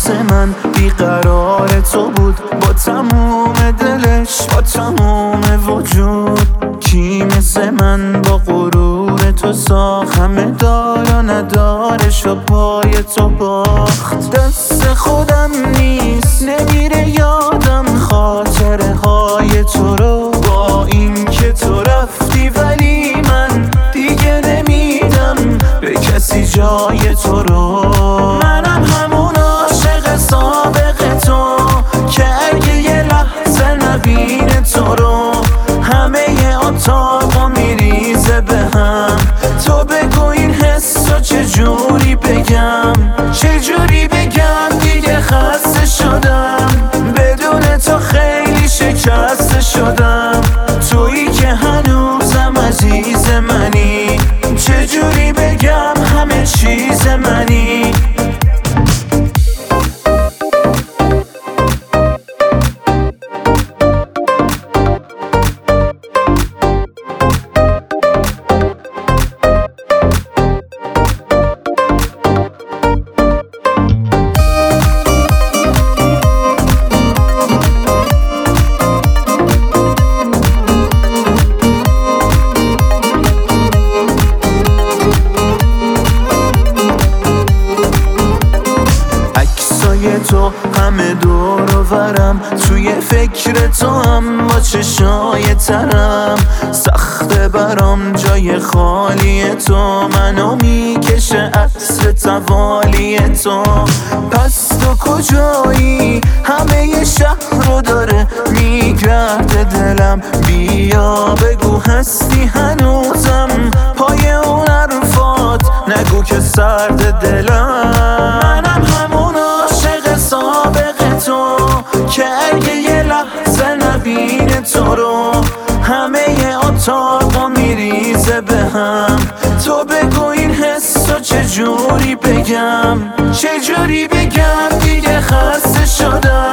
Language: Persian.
واسه من بیقرار تو بود، با تموم دلش با تموم وجود. کی مثل من با غرور تو ساخت، همه دار و ندارش و پای تو باخت. دست خودم نیست نمیره یادم خاطره های تو رو، با این که تو رفتی ولی من دیگه نمیدم به کسی جای تو رو. منم همون عاشق سابق تو که اگه یه لحظه نبینه تو رو همه اتاقا میریزه به هم. تو بگو این حسو چجوری بگم، چجوری بگم دیگه خسته شدم، بدون تو خیلی شکسته شدم. تویی که هنوزم عزیز منی، چجوری بگم همه چیز منی. تو همه دور و برم، توی فکر تو هم با چشای ترم. سخته برام جای خالی تو، منو میکشه عطر توالی تو. پس تو کجایی؟ همه شهر رو داره میگرده دلم. بیا بگو هستی هنوزم پای اون حرفات، نگو که سرد دلم. منم همون عاشق سابق تو که اگه یه لحظه نبینه تو رو همه اتاقا میریزه به هم. تو بگو این حسو چجوری بگم، چجوری بگم دیگه خسته شدم،